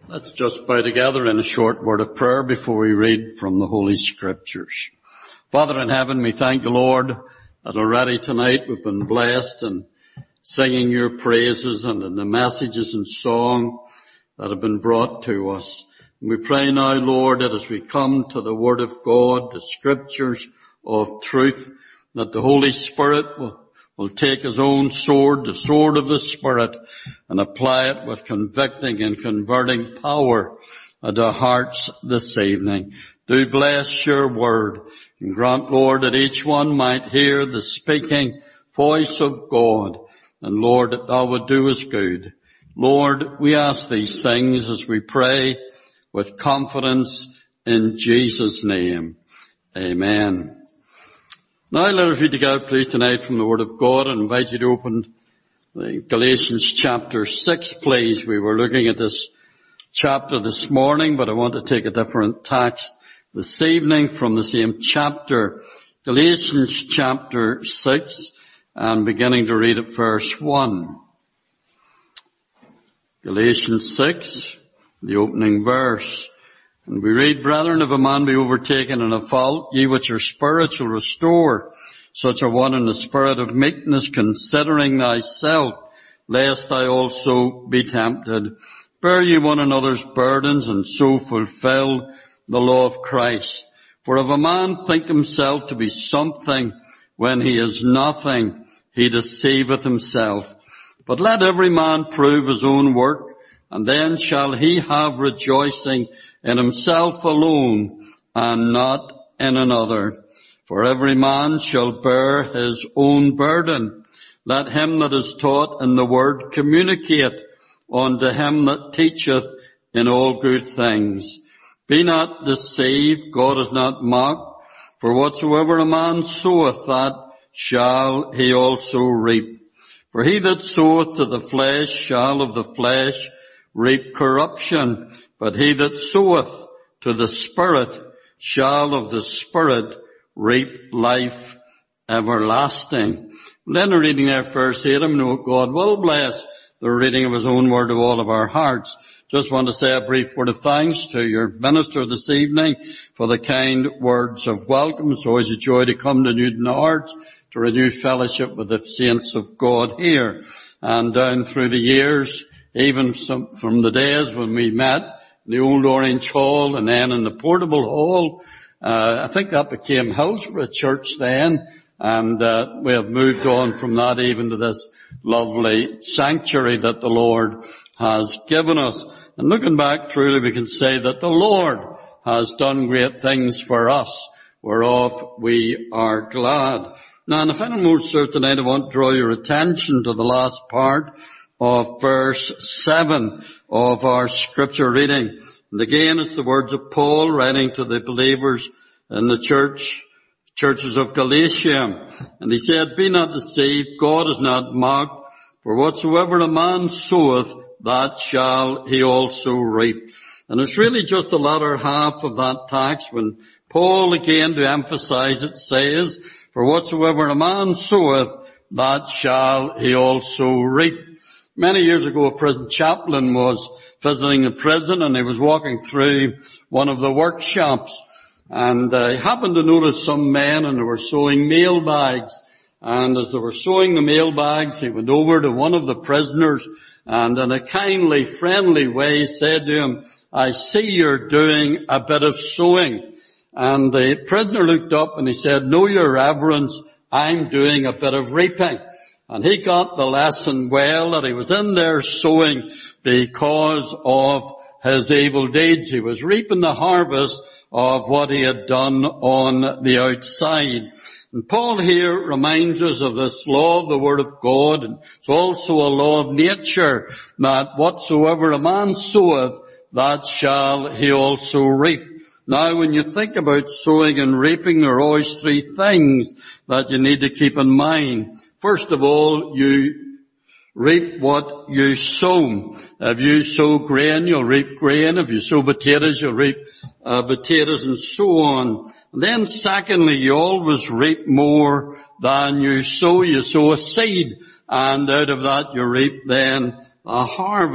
Let's just bow together in a short word of prayer before we read from the Holy Scriptures. Father in heaven, we thank you, Lord, that already tonight we've been blessed in singing your praises and in the messages and song that have been brought to us. And we pray now, Lord, that as we come to the Word of God, the Scriptures of truth, that the Holy Spirit will take his own sword, the sword of the Spirit, and apply it with convicting and converting power to our hearts this evening. Do bless your word, and grant, Lord, that each one might hear the speaking voice of God, and Lord, that thou would do us good. Lord, we ask these things as we pray with confidence in Jesus' name. Amen. Now let us read together, please, tonight from the Word of God, and invite you to open Galatians chapter 6, please. We were looking at this chapter this morning, but I want to take a different text this evening from the same chapter. Galatians chapter 6, and beginning to read at verse 1. Galatians 6, the opening verse. And we read, Brethren, if a man be overtaken in a fault, ye which are spiritual restore such a one in the spirit of meekness, considering thyself, lest thou also be tempted. Bear ye one another's burdens, and so fulfill the law of Christ. For if a man think himself to be something when he is nothing, he deceiveth himself. But let every man prove his own work, and then shall he have rejoicing in himself alone, and not in another. For every man shall bear his own burden. Let him that is taught in the word communicate unto him that teacheth in all good things. Be not deceived, God is not mocked. For whatsoever a man soweth, that shall he also reap. For he that soweth to the flesh shall of the flesh reap corruption, but he that soweth to the Spirit shall of the Spirit reap life everlasting. Then the reading there, verse 8, I know God will bless the reading of his own word to all of our hearts. Just want to say a brief word of thanks to your minister this evening for the kind words of welcome. It's always a joy to come to Newton Arts to renew fellowship with the saints of God here. And down through the years, even from the days when we met in the old Orange Hall and then in the portable hall, I think that became Hillsborough Church then, and we have moved on from that even to this lovely sanctuary that the Lord has given us. And looking back, truly we can say that the Lord has done great things for us, whereof we are glad. Now, in the final most tonight, I want to draw your attention to the last part of verse 7 of our scripture reading. And again, it's the words of Paul writing to the believers in the churches of Galatia. And he said, Be not deceived, God is not mocked, for whatsoever a man soweth, that shall he also reap. And it's really just the latter half of that text when Paul, again to emphasize it, says, For whatsoever a man soweth, that shall he also reap. Many years ago, a prison chaplain was visiting a prison, and he was walking through one of the workshops, and he happened to notice some men, and they were sewing mail bags. And as they were sewing the mail bags, he went over to one of the prisoners, and in a kindly, friendly way said to him, I see you're doing a bit of sewing. And the prisoner looked up and he said, No, your reverence, I'm doing a bit of reaping. And he got the lesson well, that he was in there sowing because of his evil deeds. He was reaping the harvest of what he had done on the outside. And Paul here reminds us of this law of the Word of God, and it's also a law of nature, that whatsoever a man soweth, that shall he also reap. Now, when you think about sowing and reaping, there are always three things that you need to keep in mind. First of all, you reap what you sow. If you sow grain, you'll reap grain. If you sow potatoes, you'll reap potatoes, and so on. And then secondly, you always reap more than you sow. You sow a seed, and out of that you reap then a harvest.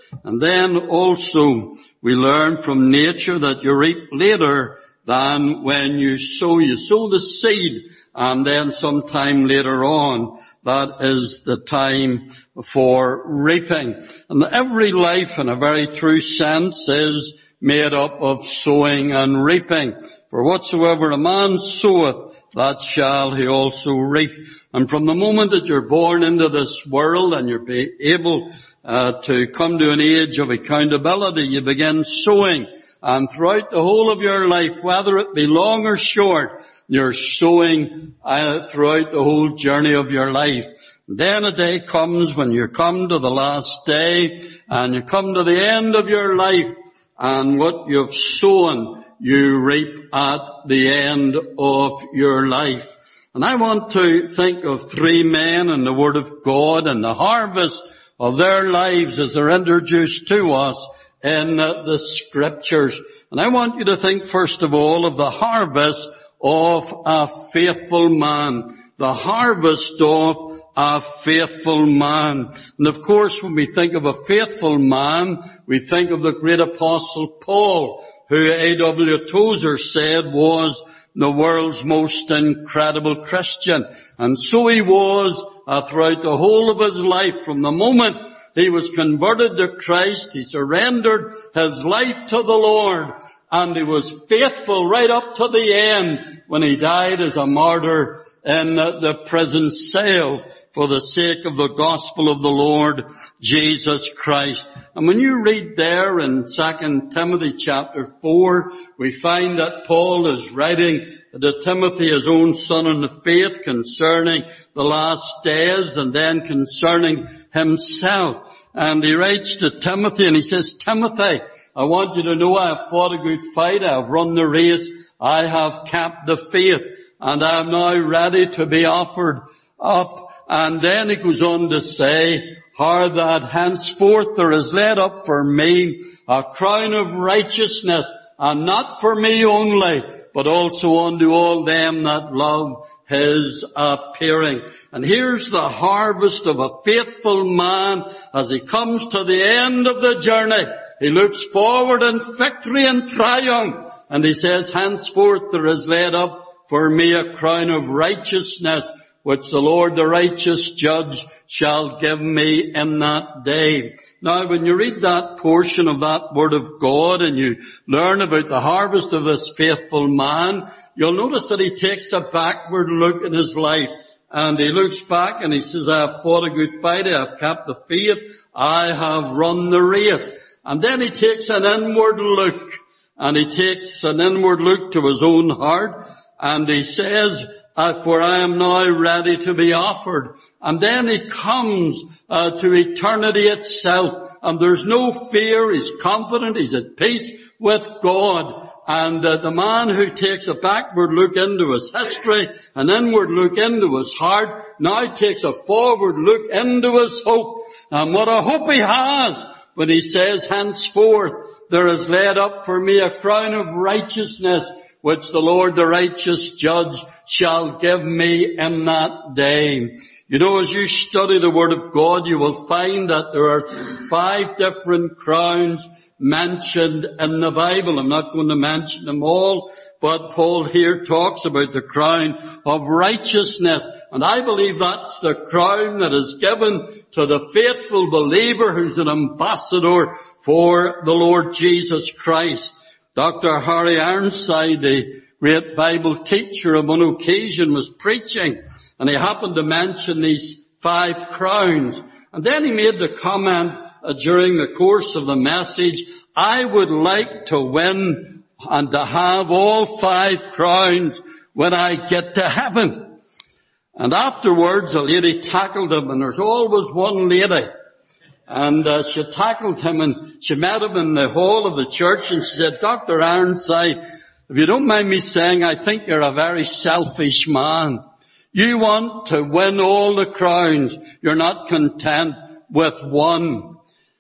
And then also we learn from nature that you reap later than when you sow. You sow the seed, and then sometime later on, that is the time for reaping. And every life in a very true sense is made up of sowing and reaping. For whatsoever a man soweth, that shall he also reap. And from the moment that you're born into this world and you're able to come to an age of accountability, you begin sowing. And throughout the whole of your life, whether it be long or short, you're sowing throughout the whole journey of your life. Then a day comes when you come to the last day and you come to the end of your life, and what you've sown, you reap at the end of your life. And I want to think of three men in the Word of God and the harvest of their lives as they're introduced to us in the Scriptures. And I want you to think first of all of the harvest of a faithful man. The harvest of a faithful man. And of course, when we think of a faithful man, we think of the great apostle Paul, who A.W. Tozer said was the world's most incredible Christian. And so he was throughout the whole of his life. From the moment he was converted to Christ, he surrendered his life to the Lord, and he was faithful right up to the end when he died as a martyr in the prison cell for the sake of the gospel of the Lord Jesus Christ. And when you read there in 2 Timothy chapter 4, we find that Paul is writing to Timothy, his own son in the faith, concerning the last days and then concerning himself. And he writes to Timothy and he says, Timothy, I want you to know I have fought a good fight, I have run the race, I have kept the faith, and I am now ready to be offered up. And then he goes on to say, how that henceforth there is laid up for me a crown of righteousness, and not for me only, but also unto all them that love his appearing. And here's the harvest of a faithful man as he comes to the end of the journey. He looks forward in victory and triumph, and he says, henceforth there is laid up for me a crown of righteousness, which the Lord the righteous judge shall give me in that day. Now, when you read that portion of that Word of God and you learn about the harvest of this faithful man, you'll notice that he takes a backward look in his life. And he looks back and he says, I have fought a good fight, I have kept the faith, I have run the race. And then he takes an inward look, and he takes an inward look to his own heart, and he says, for I am now ready to be offered. And then he comes to eternity itself, and there's no fear, he's confident, he's at peace with God. And the man who takes a backward look into his history, an inward look into his heart, now takes a forward look into his hope. And what a hope he has when he says, henceforth there is laid up for me a crown of righteousness, which the Lord the righteous judge shall give me in that day. You know, as you study the Word of God, you will find that there are 5 different crowns mentioned in the Bible. I'm not going to mention them all, but Paul here talks about the crown of righteousness. And I believe that's the crown that is given to the faithful believer who's an ambassador for the Lord Jesus Christ. Dr. Harry Ironside, the great Bible teacher, on one occasion was preaching, and he happened to mention these 5 crowns. And then he made the comment during the course of the message, I would like to win and to have all 5 crowns when I get to heaven. And afterwards, a lady tackled him, and there's always one lady. And she tackled him, and she met him in the hall of the church, and she said, Dr. Ironside, if you don't mind me saying, I think you're a very selfish man. You want to win all the crowns. You're not content with one.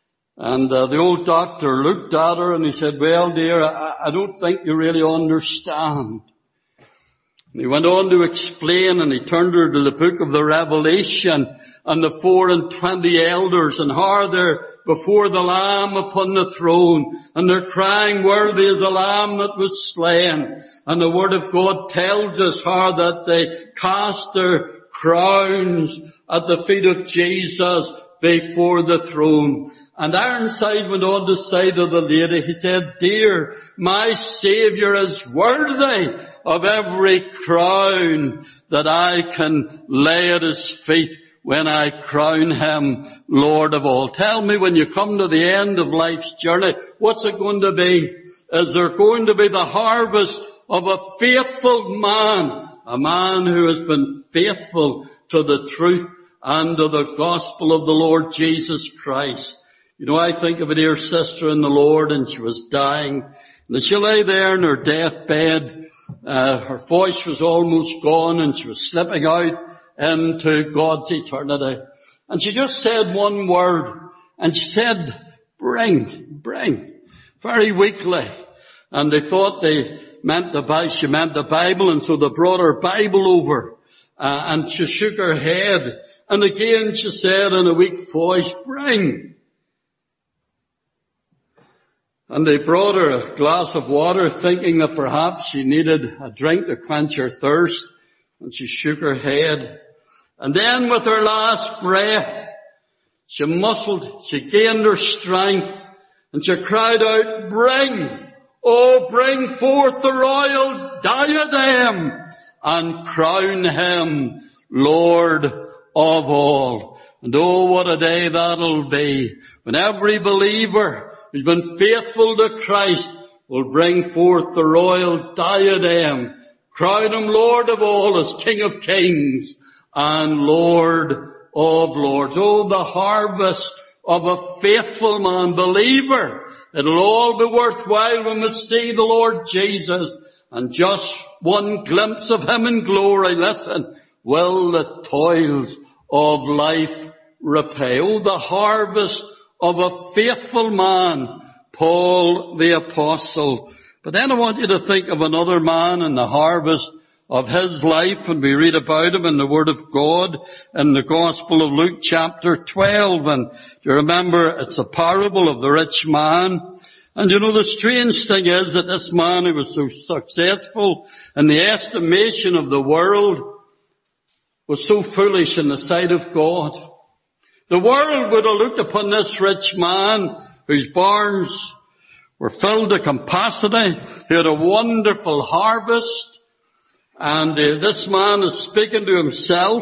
And the old doctor looked at her and he said, well, dear, I don't think you really understand. And he went on to explain, and he turned her to the book of the Revelation and the 24 elders, and how they're before the Lamb upon the throne, and they're crying, worthy is the Lamb that was slain. And the Word of God tells us how that they cast their crowns at the feet of Jesus before the throne. And Ironside went on to say to the lady, he said, dear, my Saviour is worthy of every crown that I can lay at His feet when I crown Him Lord of all. Tell me, when you come to the end of life's journey, what's it going to be? Is there going to be the harvest of a faithful man, a man who has been faithful to the truth and to the gospel of the Lord Jesus Christ? You know, I think of a dear sister in the Lord, and she was dying, and as she lay there in her deathbed, her voice was almost gone, and she was slipping out into God's eternity. And she just said one word, and she said, bring, very weakly. And they thought she meant the Bible, and so they brought her Bible over, and she shook her head, and again she said in a weak voice, bring. And they brought her a glass of water, thinking that perhaps she needed a drink to quench her thirst, and she shook her head. And then with her last breath, she muscled, she gained her strength, and she cried out, bring forth the royal diadem, and crown Him Lord of all. And oh, what a day that'll be, when every believer who's been faithful to Christ will bring forth the royal diadem, crown Him Lord of all as King of Kings and Lord of Lords. Oh, the harvest of a faithful man, believer. It'll all be worthwhile when we see the Lord Jesus, and just one glimpse of Him in glory, listen, will the toils of life repay. Oh, the harvest of a faithful man, Paul the Apostle. But then I want you to think of another man in the harvest of his life, and we read about him in the Word of God in the Gospel of Luke chapter 12. And you remember, it's a parable of the rich man. And you know, the strange thing is that this man who was so successful in the estimation of the world was so foolish in the sight of God. The world would have looked upon this rich man whose barns were filled to capacity. He had a wonderful harvest. And this man is speaking to himself.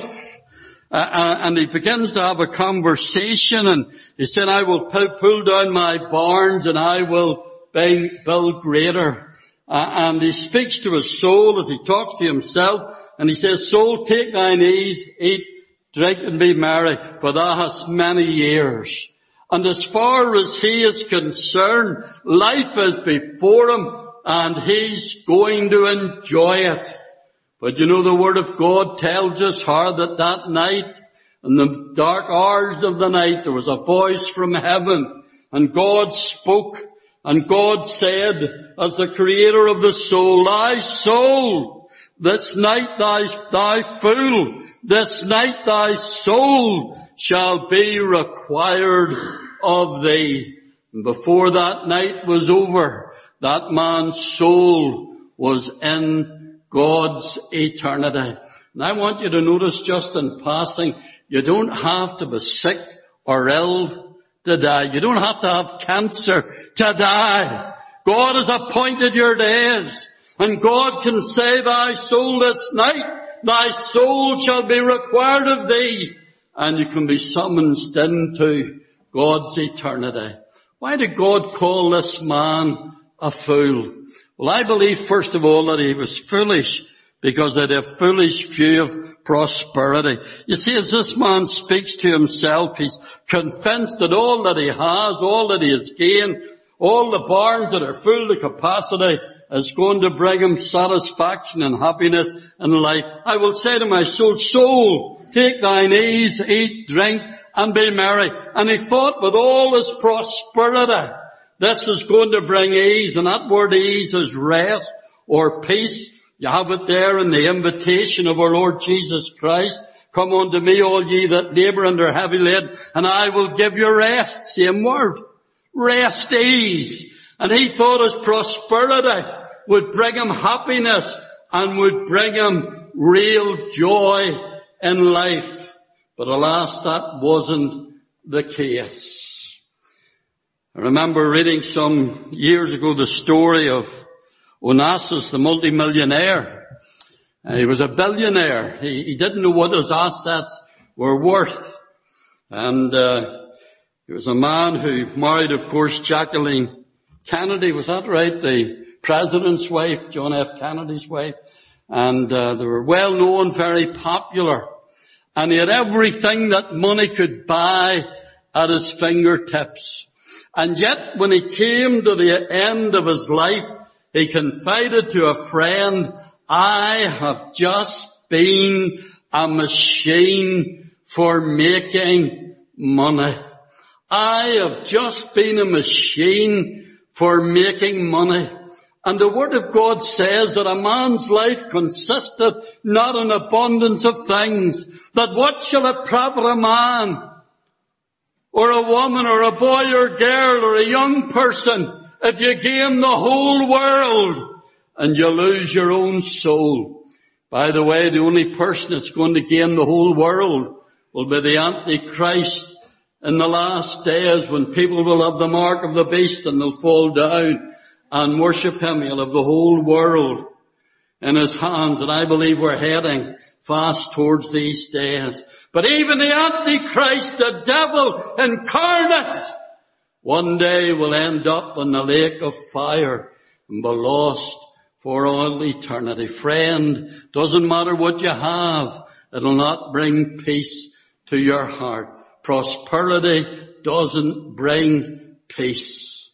And he begins to have a conversation. And he said, I will pull down my barns and I will build greater. And he speaks to his soul as he talks to himself. And he says, soul, take thine ease, eat, drink and be merry, for thou hast many years. And as far as he is concerned, life is before him and he's going to enjoy it. But you know, the Word of God tells us how that night, in the dark hours of the night, there was a voice from heaven, and God spoke, and God said, as the Creator of the soul, thy soul, this night thy fool, this night thy soul shall be required of thee. And before that night was over, that man's soul was in God's eternity. And I want you to notice just in passing, you don't have to be sick or ill to die. You don't have to have cancer to die. God has appointed your days. And God can say, thy soul this night, thy soul shall be required of thee. And you can be summoned into God's eternity. Why did God call this man a fool? Well, I believe, first of all, that he was foolish because he had a foolish view of prosperity. You see, as this man speaks to himself, he's convinced that all that he has, all that he has gained, all the barns that are full to capacity is going to bring him satisfaction and happiness in life. I will say to my soul, soul, take thine ease, eat, drink, and be merry. And he thought with all his prosperity, this is going to bring ease, and that word ease is rest or peace. You have it there in the invitation of our Lord Jesus Christ. Come unto me, all ye that labour and are heavy laden, and I will give you rest. Same word. Rest, ease. And he thought his prosperity would bring him happiness and would bring him real joy in life. But alas, that wasn't the case. I remember reading some years ago the story of Onassis, the multimillionaire. He was a billionaire. He didn't know what his assets were worth. And he was a man who married, of course, Jacqueline Kennedy. Was that right? The president's wife, John F. Kennedy's wife. And they were well known, very popular. And he had everything that money could buy at his fingertips. And yet, when he came to the end of his life, he confided to a friend, I have just been a machine for making money. I have just been a machine for making money. And the Word of God says that a man's life consisteth not in abundance of things. That what shall it profit a man, or a woman, or a boy or girl, or a young person, if you gain the whole world and you lose your own soul? By the way, the only person that's going to gain the whole world will be the Antichrist in the last days, when people will have the mark of the beast and they'll fall down and worship him. He'll have the whole world in his hands, and I believe we're heading fast towards these days. But even the Antichrist, the devil incarnate, one day will end up in the lake of fire and be lost for all eternity. Friend, doesn't matter what you have, it'll not bring peace to your heart. Prosperity doesn't bring peace.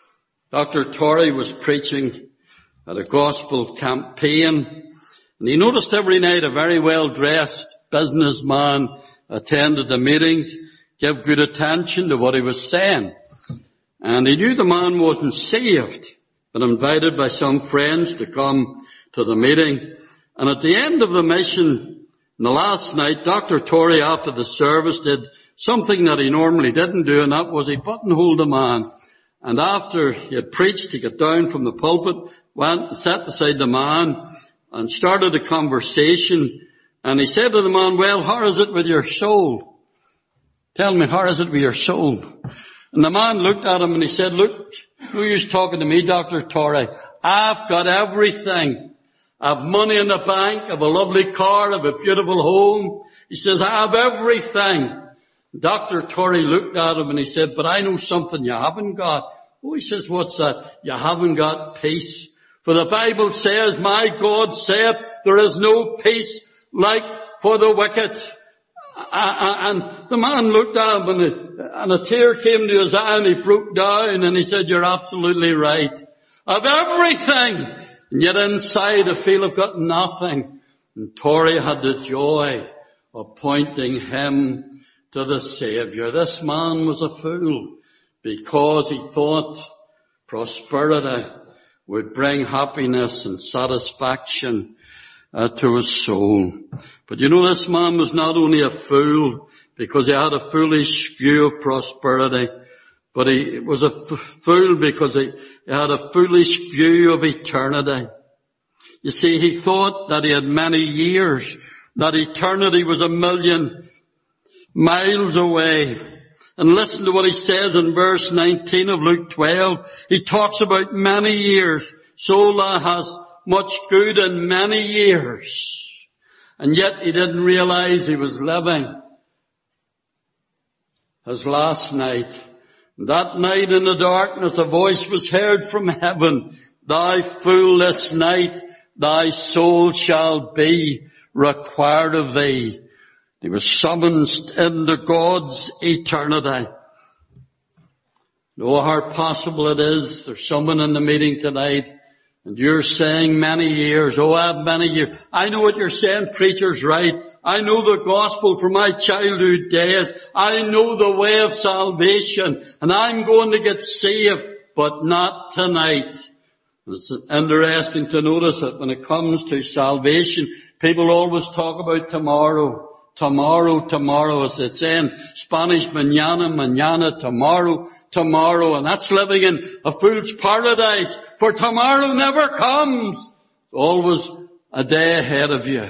Dr. Torrey was preaching at a gospel campaign, and he noticed every night a very well-dressed businessman attended the meetings, gave good attention to what he was saying. And he knew the man wasn't saved, but invited by some friends to come to the meeting. And at the end of the mission, the last night, Dr. Torrey, after the service, did something that he normally didn't do, and that was he buttonholed a man. And after he had preached, he got down from the pulpit, went and sat beside the man, and started a conversation. And he said to the man, well, how is it with your soul? Tell me, how is it with your soul? And the man looked at him and he said, look, who is talking to me, Dr. Torrey? I've got everything. I have money in the bank, I have a lovely car, I have a beautiful home. He says, I have everything. Dr. Torrey looked at him and he said, but I know something you haven't got. Oh, he says, what's that? You haven't got peace. For the Bible says, my God saith, there is no peace like for the wicked. And the man looked at him and a tear came to his eye and he broke down and he said, you're absolutely right. I've everything. And yet inside I feel I've got nothing. And Torrey had the joy of pointing him to the Savior. This man was a fool because he thought prosperity would bring happiness and satisfaction to his soul. But you know, this man was not only a fool because he had a foolish view of prosperity, but he was a fool because he had a foolish view of eternity. You see, he thought that he had many years, that eternity was 1,000,000 miles away. And listen to what he says in verse 19 of Luke 12. He talks about many years. Soul that has much good in many years. And yet he didn't realize he was living his last night. That night in the darkness a voice was heard from heaven. Thou fool, this night thy soul shall be required of thee. He was summoned into God's eternity. Know how possible it is. There's someone in the meeting tonight and you're saying many years. Oh, I have many years. I know what you're saying, preacher's right. I know the gospel from my childhood days. I know the way of salvation and I'm going to get saved, but not tonight. It's interesting to notice that when it comes to salvation, people always talk about tomorrow. Tomorrow, tomorrow, as it's in Spanish, mañana, mañana, tomorrow, tomorrow. And that's living in a fool's paradise, for tomorrow never comes. Always a day ahead of you.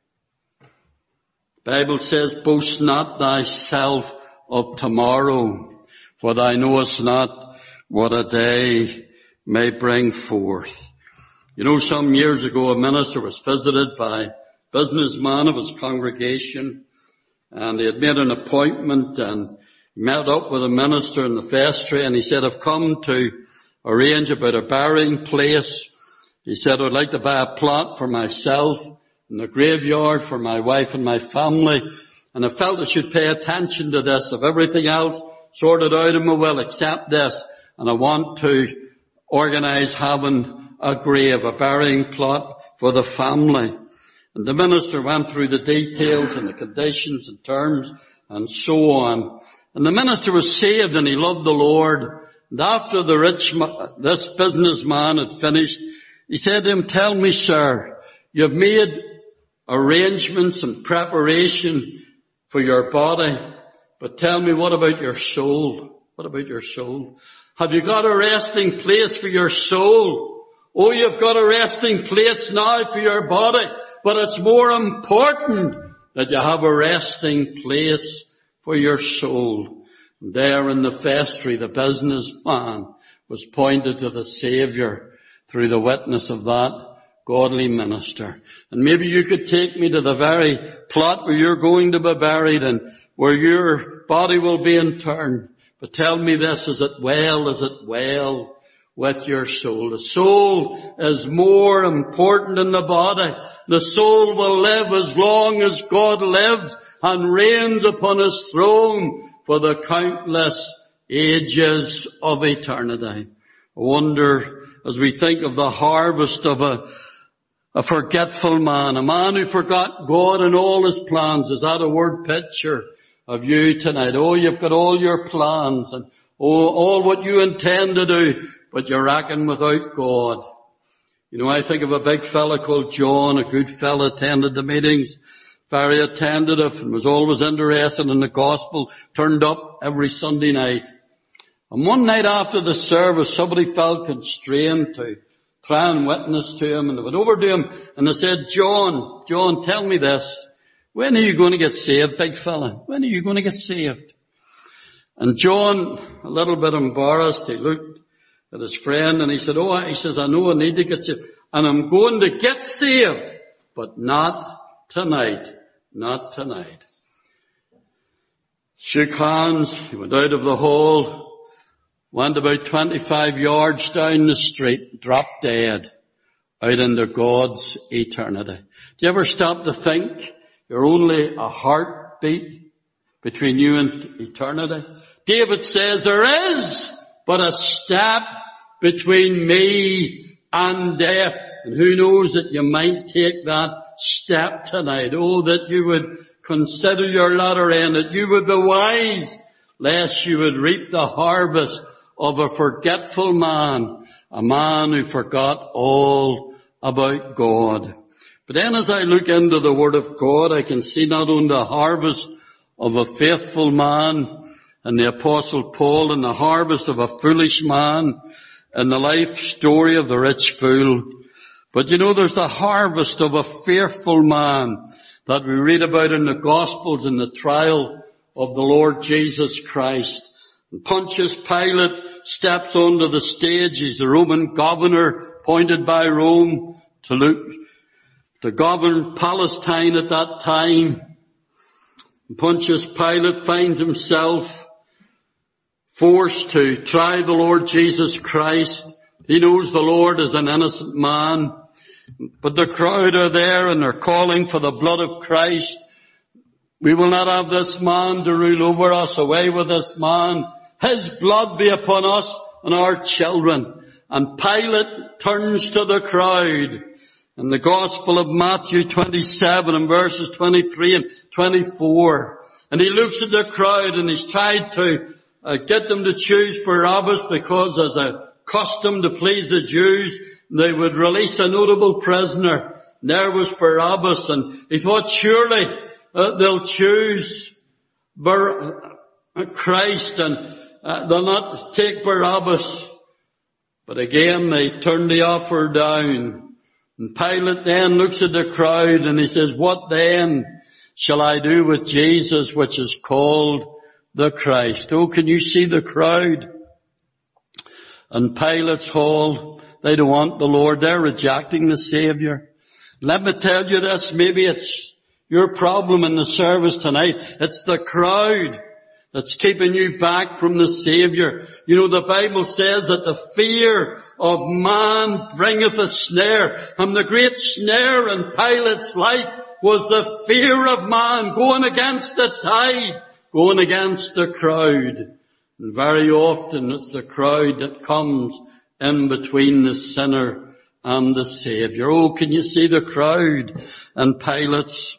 The Bible says, boast not thyself of tomorrow, for thou knowest not what a day may bring forth. You know, some years ago a minister was visited by a businessman of his congregation, and he had made an appointment and met up with a minister in the vestry, and he said, I've come to arrange about a burying place. He said, I'd like to buy a plot for myself in the graveyard for my wife and my family, and I felt I should pay attention to this. If everything else sorted out in my will, except this, and I want to organize having a grave, a burying plot for the family. And the minister went through the details and the conditions and terms and so on. And the minister was saved and he loved the Lord. And after this businessman had finished, he said to him, tell me, sir, you've made arrangements and preparation for your body, but tell me, what about your soul? What about your soul? Have you got a resting place for your soul? Oh, you've got a resting place now for your body, but it's more important that you have a resting place for your soul. And there in the vestry, the businessman was pointed to the Saviour through the witness of that godly minister. And maybe you could take me to the very plot where you're going to be buried and where your body will be interred. But tell me this, is it well with your soul? The soul is more important than the body. The soul will live as long as God lives and reigns upon his throne for the countless ages of eternity. I wonder, as we think of the harvest of a forgetful man, a man who forgot God and all his plans, is that a word picture of you tonight? Oh, you've got all your plans and all what you intend to do, but you reckon without God. You know, I think of a big fella called John, a good fella, attended the meetings, very attentive, and was always interested in the gospel, turned up every Sunday night. And one night after the service, somebody felt constrained to try and witness to him, and they went over to him and they said, John, tell me this. When are you going to get saved, big fella? When are you going to get saved? And John, a little bit embarrassed, he looked at his friend and he said, he says, I know I need to get saved. And I'm going to get saved, but not tonight. Not tonight. Shook hands, he went out of the hall, went about 25 yards down the street, dropped dead out into God's eternity. Do you ever stop to think you're only a heartbeat between you and eternity? David says, there is but a step between me and death. And who knows that you might take that step tonight. Oh, that you would consider your latter end, that you would be wise, lest you would reap the harvest of a forgetful man, a man who forgot all about God. But then as I look into the Word of God, I can see not only the harvest of a faithful man and the Apostle Paul, and the harvest of a foolish man and the life story of the rich fool, but you know, there's the harvest of a fearful man that we read about in the Gospels in the trial of the Lord Jesus Christ. And Pontius Pilate steps onto the stage. He's the Roman governor appointed by Rome to govern Palestine at that time. And Pontius Pilate finds himself forced to try the Lord Jesus Christ. He knows the Lord is an innocent man. But the crowd are there and they're calling for the blood of Christ. We will not have this man to rule over us. Away with this man. His blood be upon us and our children. And Pilate turns to the crowd. In the Gospel of Matthew 27 and verses 23 and 24. And he looks at the crowd and he's tried to get them to choose Barabbas because as a custom to please the Jews, they would release a notable prisoner. There was Barabbas, and he thought surely they'll choose Christ and they'll not take Barabbas. But again they turned the offer down. And Pilate then looks at the crowd and he says, what then shall I do with Jesus, which is called the Christ? Oh, can you see the crowd? And Pilate's hall, they don't want the Lord. They're rejecting the Savior. Let me tell you this, maybe it's your problem in the service tonight. It's the crowd that's keeping you back from the Savior. You know, the Bible says that the fear of man bringeth a snare. And the great snare in Pilate's life was the fear of man, going against the tide, going against the crowd. And very often it's the crowd that comes in between the sinner and the Savior. Oh, can you see the crowd in Pilate's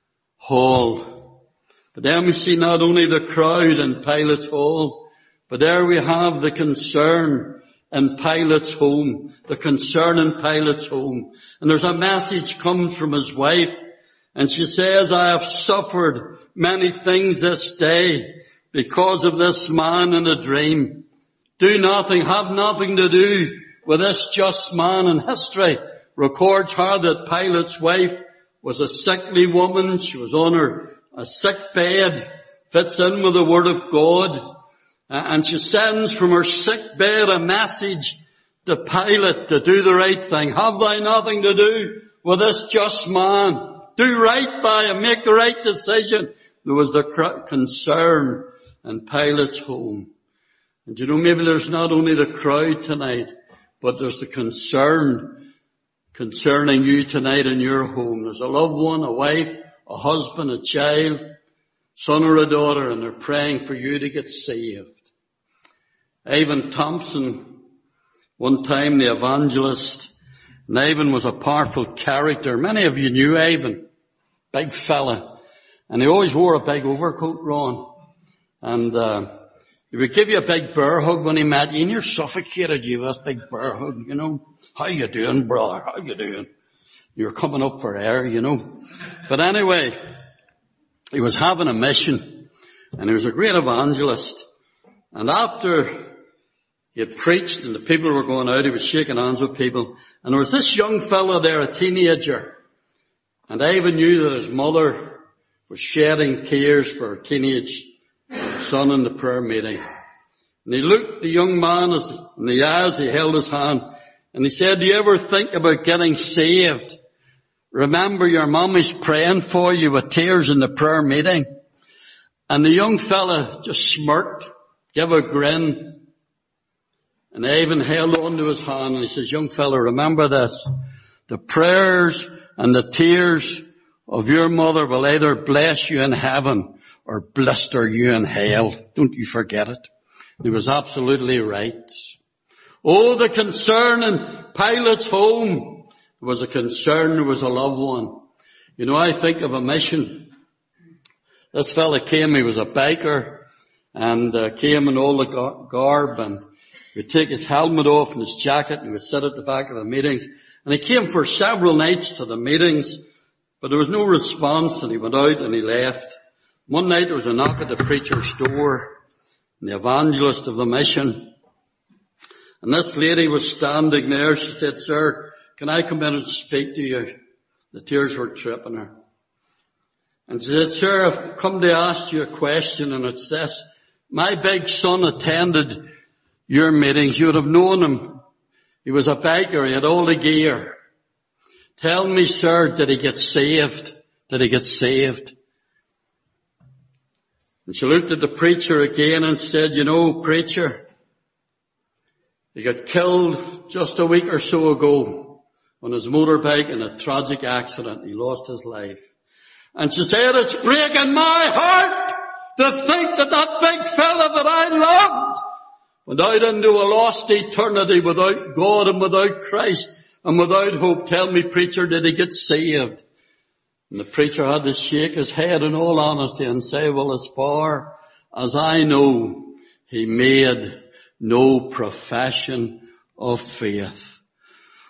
hall? But then we see not only the crowd in Pilate's hall, but there we have the concern in Pilate's home. The concern in Pilate's home. And there's a message comes from his wife, and she says, I have suffered many things this day because of this man in a dream. Do nothing, have nothing to do with this just man. In history records her that Pilate's wife was a sickly woman. She was on a sick bed, fits in with the Word of God. And she sends from her sick bed a message to Pilate to do the right thing. Have thou nothing to do with this just man? Do right by him, make the right decision. There was the concern in Pilate's home. And you know, maybe there's not only the crowd tonight, but there's the concern concerning you tonight in your home. There's a loved one, a wife, a husband, a child, son or a daughter, and they're praying for you to get saved. Ivan Thompson, one time the evangelist, and Ivan was a powerful character. Many of you knew Ivan, big fella, and he always wore a big overcoat, Ron. And he would give you a big bear hug when he met you, and you're suffocated, you, this big bear hug, you know. How you doing, brother? How you doing? You're coming up for air, you know. But anyway, he was having a mission, and he was a great evangelist. And after he had preached and the people were going out, he was shaking hands with people. And there was this young fellow there, a teenager. And Ivan knew that his mother was shedding tears for her teenage son in the prayer meeting. And he looked the young man in the eyes, he held his hand, and he said, do you ever think about getting saved? Remember your mommy's praying for you with tears in the prayer meeting. And the young fella just smirked, gave a grin. And Ivan held on to his hand and he says, young fella, remember this. The prayers and the tears of your mother will either bless you in heaven or blister you in hell. Don't you forget it. He was absolutely right. Oh, the concern in Pilate's home. There was a concern, there was a loved one. You know, I think of a mission. This fella came, he was a biker, and came in all the garb, and he would take his helmet off and his jacket, and he would sit at the back of the meetings. And he came for several nights to the meetings, but there was no response, and he went out and he left. One night there was a knock at the preacher's door, and the evangelist of the mission. And this lady was standing there. She said, sir, can I come in and speak to you? The tears were tripping her. And she said, sir, I've come to ask you a question, and it's this. My big son attended your meetings. You would have known him. He was a biker. He had all the gear. Tell me, sir, did he get saved? Did he get saved? And she looked at the preacher again and said, you know, preacher, he got killed just a week or so ago on his motorbike in a tragic accident. He lost his life. And she said, it's breaking my heart to think that that big fella that I loved went out into a lost eternity without God and without Christ and without hope. Tell me, preacher, did he get saved? And the preacher had to shake his head in all honesty and say, well, as far as I know, he made no profession of faith.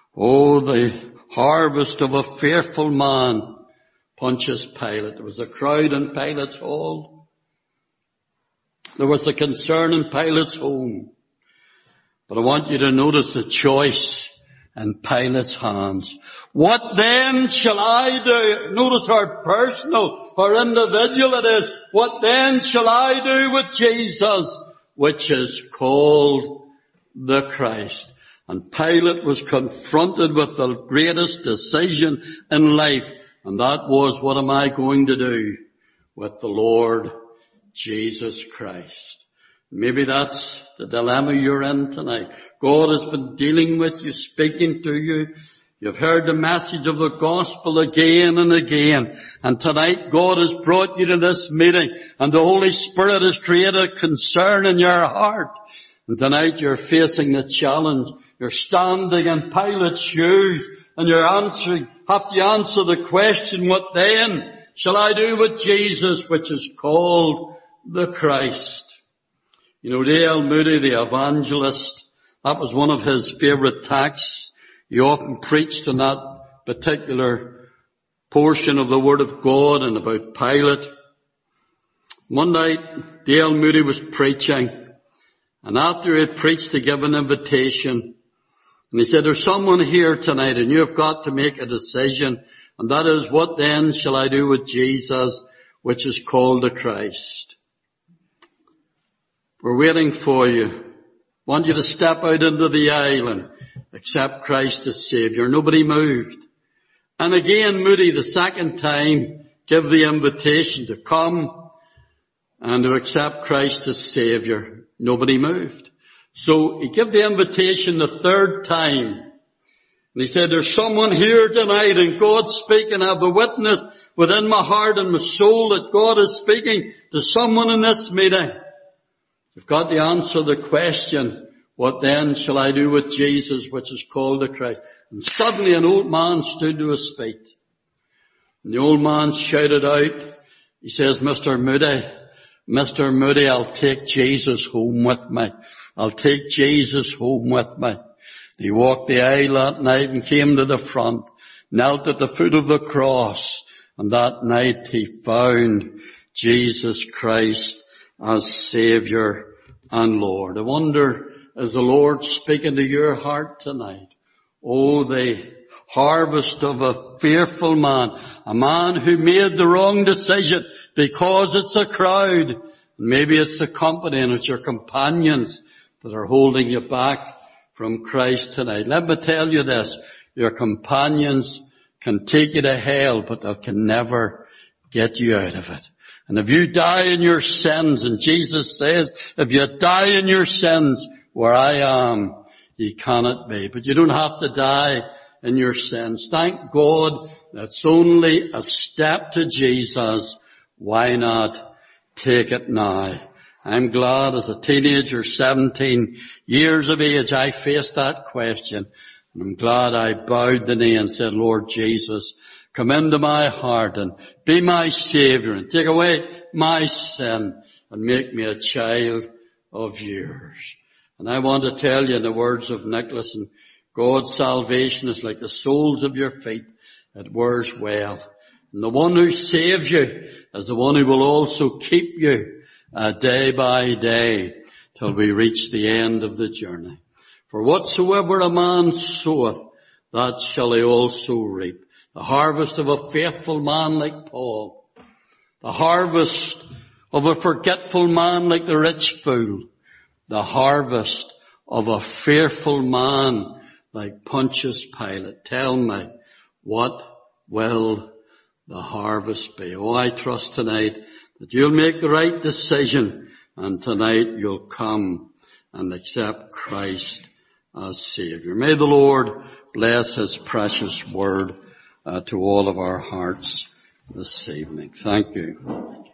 Oh, the harvest of a fearful man, Pontius Pilate. There was a crowd in Pilate's hall. There was the concern in Pilate's home. But I want you to notice the choice in Pilate's hands. What then shall I do? Notice how personal or individual it is. What then shall I do with Jesus, which is called the Christ? And Pilate was confronted with the greatest decision in life, and that was, what am I going to do with the Lord Jesus Christ? Maybe that's the dilemma you're in tonight. God has been dealing with you, speaking to you. You've heard the message of the gospel again and again. And tonight God has brought you to this meeting, and the Holy Spirit has created a concern in your heart. And tonight you're facing the challenge. You're standing in Pilate's shoes, and have to answer the question, what then shall I do with Jesus, which is called the Christ? You know, D.L. Moody, the evangelist, that was one of his favourite texts. He often preached on that particular portion of the Word of God and about Pilate. One night, D.L. Moody was preaching, and after he had preached to give an invitation, and he said, there's someone here tonight, and you have got to make a decision, and that is, what then shall I do with Jesus, which is called the Christ? We're waiting for you. Want you to step out into the aisle and accept Christ as Saviour. Nobody moved. And again, Moody, the second time, give the invitation to come and to accept Christ as Saviour. Nobody moved. So he gave the invitation the third time. And he said, there's someone here tonight, and God's speaking. I have a witness within my heart and my soul that God is speaking to someone in this meeting. You've got to answer the question, what then shall I do with Jesus, which is called the Christ? And suddenly an old man stood to his feet. And the old man shouted out, he says, Mr. Moody, I'll take Jesus home with me. I'll take Jesus home with me. He walked the aisle that night and came to the front, knelt at the foot of the cross, and that night he found Jesus Christ as Saviour and Lord. I wonder, is the Lord speaking to your heart tonight? Oh, the harvest of a fearful man, a man who made the wrong decision because it's a crowd. Maybe it's the company and it's your companions that are holding you back from Christ tonight. Let me tell you this, your companions can take you to hell, but they can never get you out of it. And if you die in your sins, and Jesus says, if you die in your sins, where I am, you cannot be. But you don't have to die in your sins. Thank God that's only a step to Jesus. Why not take it now? I'm glad as a teenager, 17 years of age, I faced that question. And I'm glad I bowed the knee and said, Lord Jesus, come into my heart and be my Saviour and take away my sin and make me a child of yours. And I want to tell you in the words of Nicholas, and God's salvation is like the soles of your feet. It wears well. And the one who saves you is the one who will also keep you day by day till we reach the end of the journey. For whatsoever a man soweth, that shall he also reap. The harvest of a faithful man like Paul. The harvest of a forgetful man like the rich fool. The harvest of a fearful man like Pontius Pilate. Tell me, what will the harvest be? Oh, I trust tonight that you'll make the right decision, and tonight you'll come and accept Christ as Saviour. May the Lord bless His precious word to all of our hearts this evening. Thank you.